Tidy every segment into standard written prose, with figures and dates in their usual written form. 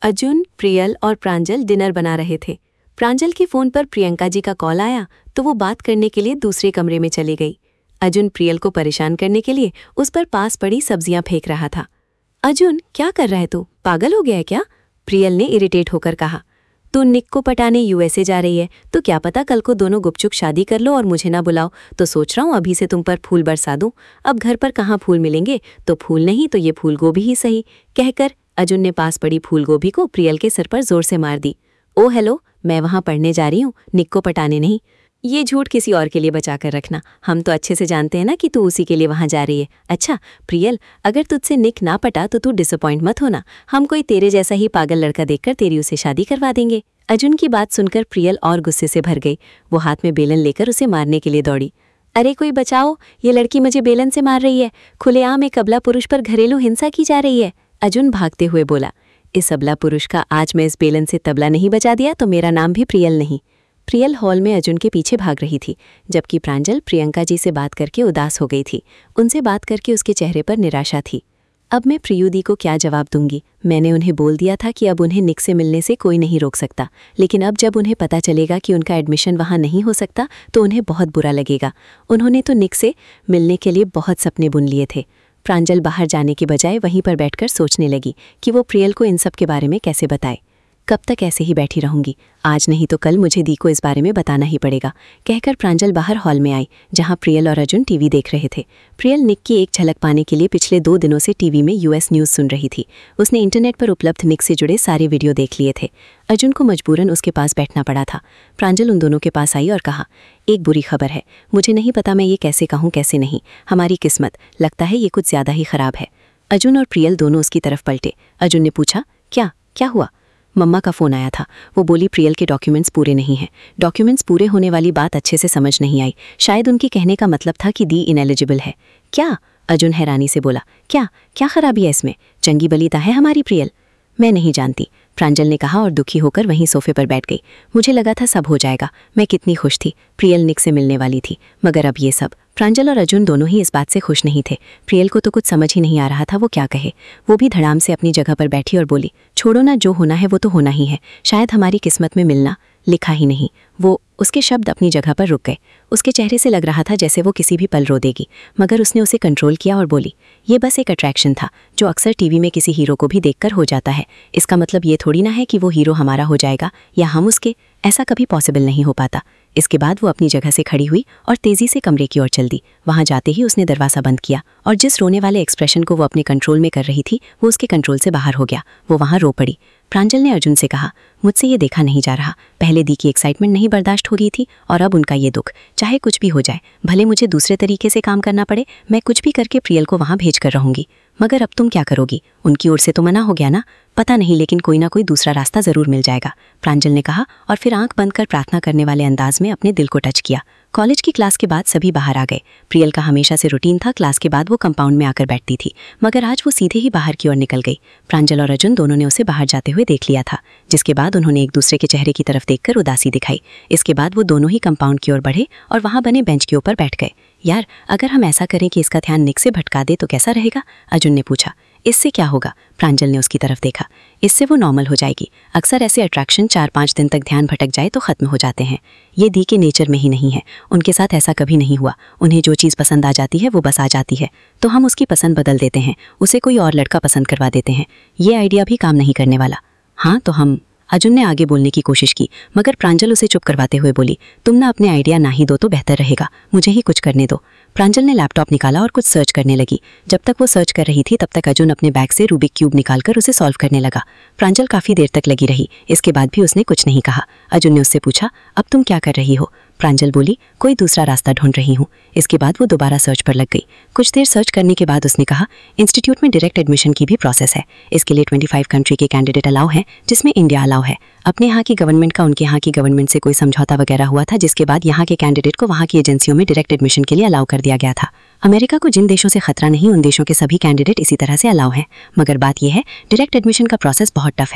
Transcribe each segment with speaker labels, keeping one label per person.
Speaker 1: अर्जुन, प्रियल और प्रांजल डिनर बना रहे थे। प्रांजल के फोन पर प्रियंका जी का कॉल आया तो वो बात करने के लिए दूसरे कमरे में चली गई। अर्जुन प्रियल को परेशान करने के लिए उस पर पास पड़ी सब्जियां फेंक रहा था। अर्जुन, क्या कर रहा है तू? पागल हो गया है क्या? प्रियल ने इरिटेट होकर कहा। तू निक को पटाने यूएसए जा रही है तो क्या पता कल को दोनों गुपचुप शादी कर लो और मुझे ना बुलाओ, तो सोच रहा हूँ अभी से तुम पर फूल बरसा दूं। अब घर पर कहाँ फूल मिलेंगे, तो फूल नहीं तो ये फूल गोभी ही सही, कहकर अर्जुन ने पास पड़ी फूल गोभी को प्रियल के सर पर जोर से मार दी। ओ हेलो, मैं वहां पढ़ने जा रही हूँ, निक को पटाने नहीं। ये झूठ किसी और के लिए बचा कर रखना, हम तो अच्छे से जानते हैं ना कि तू उसी के लिए वहां जा रही है। अच्छा प्रियल, अगर तुझसे निक ना पटा तो तू डिसअपॉइंट मत होना, हम कोई तेरे जैसा ही पागल लड़का देखकर तेरी उसे शादी करवा देंगे। अर्जुन की बात सुनकर प्रियल और गुस्से से भर गई। वो हाथ में बेलन लेकर उसे मारने के लिए दौड़ी। अरे कोई बचाओ, ये लड़की मुझे बेलन से मार रही है, खुलेआम एक अबला पुरुष पर घरेलू हिंसा की जा रही है। अर्जुन भागते हुए बोला, इस अबला पुरुष का आज मैं इस बेलन से तबला नहीं बजा दिया तो मेरा नाम भी प्रियल नहीं। प्रियल हॉल में अर्जुन के पीछे भाग रही थी, जबकि प्रांजल प्रियंका जी से बात करके उदास हो गई थी। उनसे बात करके उसके चेहरे पर निराशा थी। अब मैं प्रियु दी को क्या जवाब दूंगी? मैंने उन्हें बोल दिया था कि अब उन्हें निक से मिलने से कोई नहीं रोक सकता, लेकिन अब जब उन्हें पता चलेगा कि उनका एडमिशन वहां नहीं हो सकता तो उन्हें बहुत बुरा लगेगा। उन्होंने तो निक से मिलने के लिए बहुत सपने बुन लिए थे। प्रांजल बाहर जाने के बजाय वहीं पर बैठकर सोचने लगी कि वो प्रियल को इन सब के बारे में कैसे बताए। कब तक ऐसे ही बैठी रहूंगी? आज नहीं तो कल मुझे दी को इस बारे में बताना ही पड़ेगा, कहकर प्रांजल बाहर हॉल में आई, जहां प्रियल और अर्जुन टीवी देख रहे थे। प्रियल निक की एक झलक पाने के लिए पिछले 2 दिनों से टीवी में यूएस न्यूज़ सुन रही थी। उसने इंटरनेट पर उपलब्ध निक से जुड़े सारे वीडियो देख लिए थे। अर्जुन को मजबूरन उसके पास बैठना पड़ा था। प्रांजल उन दोनों के पास आई और कहा, एक बुरी खबर है, मुझे नहीं पता मैं ये कैसे कहूँ कैसे नहीं, हमारी किस्मत, लगता है ये कुछ ज्यादा ही खराब है। अर्जुन और प्रियल दोनों उसकी तरफ पलटे। अर्जुन ने पूछा, क्या हुआ? मम्मा का फ़ोन आया था, वो बोली प्रियल के डॉक्यूमेंट्स पूरे नहीं हैं। डॉक्यूमेंट्स पूरे होने वाली बात अच्छे से समझ नहीं आई, शायद उनके कहने का मतलब था कि दी इनएलिजिबल है। क्या? अर्जुन हैरानी से बोला, क्या खराबी है इसमें? चंगी बलीता है हमारी प्रियल। मैं नहीं जानती, प्रांजल ने कहा और दुखी होकर वहीं सोफे पर बैठ गई। मुझे लगा था सब हो जाएगा, मैं कितनी खुश थी, प्रियल निक से मिलने वाली थी, मगर अब ये सब। प्रांजल और अर्जुन दोनों ही इस बात से खुश नहीं थे। प्रियल को तो कुछ समझ ही नहीं आ रहा था वो क्या कहे। वो भी धड़ाम से अपनी जगह पर बैठी और बोली, छोड़ो ना, जो होना है वो तो होना ही है, शायद हमारी किस्मत में मिलना लिखा ही नहीं। उसके शब्द अपनी जगह पर रुक गए। उसके चेहरे से लग रहा था जैसे वो किसी भी पल रो देगी, मगर उसने उसे कंट्रोल किया और बोली, ये बस एक अट्रैक्शन था जो अक्सर टीवी में किसी हीरो को भी देखकर हो जाता है। इसका मतलब ये थोड़ी ना है कि वो हीरो हमारा हो जाएगा या हम उसके, ऐसा कभी पॉसिबल नहीं हो पाता। इसके बाद वो अपनी जगह से खड़ी हुई और तेजी से कमरे की ओर चल दी। वहां जाते ही उसने दरवाज़ा बंद किया और जिस रोने वाले एक्सप्रेशन को वो अपने कंट्रोल में कर रही थी वो उसके कंट्रोल से बाहर हो गया। वो वहां रो पड़ी। प्रांजल ने अर्जुन से कहा, मुझसे ये देखा नहीं जा रहा, पहले दी की एक्साइटमेंट नहीं बर्दाश्त हो गई थी और अब उनका ये दुख। चाहे कुछ भी हो जाए, भले मुझे दूसरे तरीके से काम करना पड़े, मैं कुछ भी करके प्रियल को वहां भेज कर रहूंगी। मगर अब तुम क्या करोगी? उनकी ओर से तो मना हो गया ना? पता नहीं, लेकिन कोई ना कोई दूसरा रास्ता जरूर मिल जाएगा, प्रांजल ने कहा और फिर आंख बंद कर प्रार्थना करने वाले अंदाज में अपने दिल को टच किया। कॉलेज की क्लास के बाद सभी बाहर आ गए। प्रियल का हमेशा से रूटीन था, क्लास के बाद वो कंपाउंड में आकर बैठती थी, मगर आज वो सीधे ही बाहर की ओर निकल गई। प्रांजल और अर्जुन दोनों ने उसे बाहर जाते हुए देख लिया था, जिसके बाद उन्होंने एक दूसरे के चेहरे की तरफ देखकर उदासी दिखाई। इसके बाद वो दोनों ही कंपाउंड की ओर बढ़े और वहां बने बेंच के ऊपर बैठ गए। यार, अगर हम ऐसा करें कि इसका ध्यान निक से भटका दे तो कैसा रहेगा? अर्जुन ने पूछा। इससे क्या होगा? प्रांजल ने उसकी तरफ देखा। इससे वो नॉर्मल हो जाएगी। अक्सर ऐसे अट्रैक्शन 4-5 दिन तक ध्यान भटक जाए तो खत्म हो जाते हैं। ये दी के नेचर में ही नहीं है, उनके साथ ऐसा कभी नहीं हुआ। उन्हें जो चीज़ पसंद आ जाती है वो बस आ जाती है, तो हम उसकी पसंद बदल देते हैं, उसे कोई और लड़का पसंद करवा देते हैं। ये आइडिया भी काम नहीं करने वाला। हाँ तो हम, अर्जुन ने आगे बोलने की कोशिश की, मगर प्रांजल उसे चुप करवाते हुए बोली, तुम ना अपने आइडिया ना ही दो तो बेहतर रहेगा, मुझे ही कुछ करने दो। प्रांजल ने लैपटॉप निकाला और कुछ सर्च करने लगी। जब तक वो सर्च कर रही थी तब तक अर्जुन अपने बैग से रूबिक क्यूब निकालकर उसे सॉल्व करने लगा। प्रांजल काफी देर तक लगी रही, इसके बाद भी उसने कुछ नहीं कहा। अर्जुन ने उससे पूछा, अब तुम क्या कर रही हो? प्रांजल बोली, कोई दूसरा रास्ता ढूंढ रही हूँ। इसके बाद वो दोबारा सर्च पर लग गई। कुछ देर सर्च करने के बाद उसने कहा, इंस्टीट्यूट में डायरेक्ट एडमिशन की भी प्रोसेस है। इसके लिए 25 कंट्री के कैंडिडेट अलाउ हैं, जिसमें इंडिया अलाउ है। अपने यहाँ की गवर्नमेंट का उनके यहाँ की गवर्नमेंट से कोई समझौता वगैरह हुआ था, जिसके बाद यहाँ के कैंडिडेट को वहाँ की एजेंसियों में डायरेक्ट एडमिशन के लिए अलाउ कर दिया गया था। अमेरिका को जिन देशों से खतरा नहीं, उन देशों के सभी कैंडिडेट इसी तरह से अलाउ हैं। मगर बात यह है, डायरेक्ट एडमिशन का प्रोसेस बहुत टफ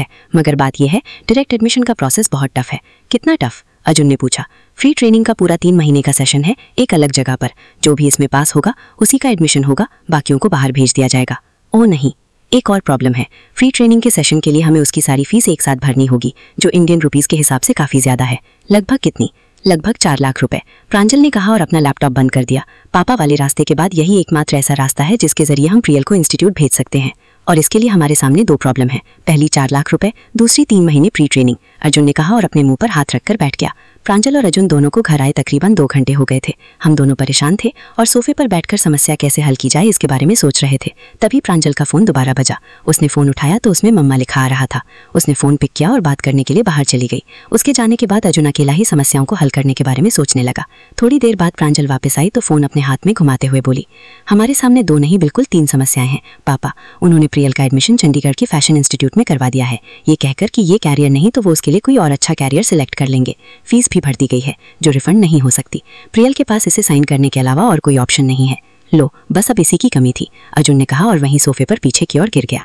Speaker 1: है। कितना टफ? अर्जुन ने पूछा। फ्री ट्रेनिंग का पूरा 3 महीने का सेशन है, एक अलग जगह पर। जो भी इसमें पास होगा उसी का एडमिशन होगा, बाकियों को बाहर भेज दिया जाएगा। ओह नहीं,
Speaker 2: एक और प्रॉब्लम है, फ्री ट्रेनिंग के सेशन के लिए हमें उसकी सारी फीस एक साथ भरनी होगी, जो इंडियन रुपीस के हिसाब से काफ़ी ज़्यादा है। लगभग कितनी? लगभग 4 लाख रुपए, प्रांजल ने कहा और अपना लैपटॉप बंद कर दिया। पापा वाले रास्ते के बाद यही एकमात्र ऐसा रास्ता है जिसके जरिए हम प्रियल को इंस्टीट्यूट भेज सकते हैं, और इसके लिए हमारे सामने 2 प्रॉब्लम है। पहली 4 लाख रुपए, दूसरी 3 महीने प्री ट्रेनिंग, अर्जुन ने कहा और अपने मुंह पर हाथ रखकर बैठ गया। प्रांजल और अर्जुन दोनों को घर आए तकरीबन 2 घंटे हो गए थे। हम दोनों परेशान थे और सोफे पर बैठकर समस्या कैसे हल की जाए इसके बारे में सोच रहे थे। तभी प्रांजल का फोन दोबारा बजा। उसने फोन उठाया तो उसमें मम्मा लिखा आ रहा था। उसने फोन पिक किया और बात करने के लिए बाहर चली गई। उसके जाने के बाद अर्जुन अकेला ही समस्याओं को हल करने के बारे में सोचने लगा। थोड़ी देर बाद प्रांजल वापस आई तो फोन अपने हाथ में घुमाते हुए बोली, हमारे सामने 2 नहीं बिल्कुल 3 समस्याएं हैं पापा। उन्होंने प्रियल का एडमिशन चंडीगढ़ के फैशन इंस्टीट्यूट में करवा दिया है, ये कहकर कि ये कैरियर नहीं तो वो उसके लिए कोई और अच्छा कैरियर सिलेक्ट कर लेंगे। फीस भी भर दी गई है जो रिफंड नहीं हो सकती। प्रियल के पास इसे साइन करने के अलावा और कोई ऑप्शन नहीं है। लो, बस अब इसी की कमी थी, अर्जुन ने कहा और वहीं सोफे पर पीछे की ओर गिर गया।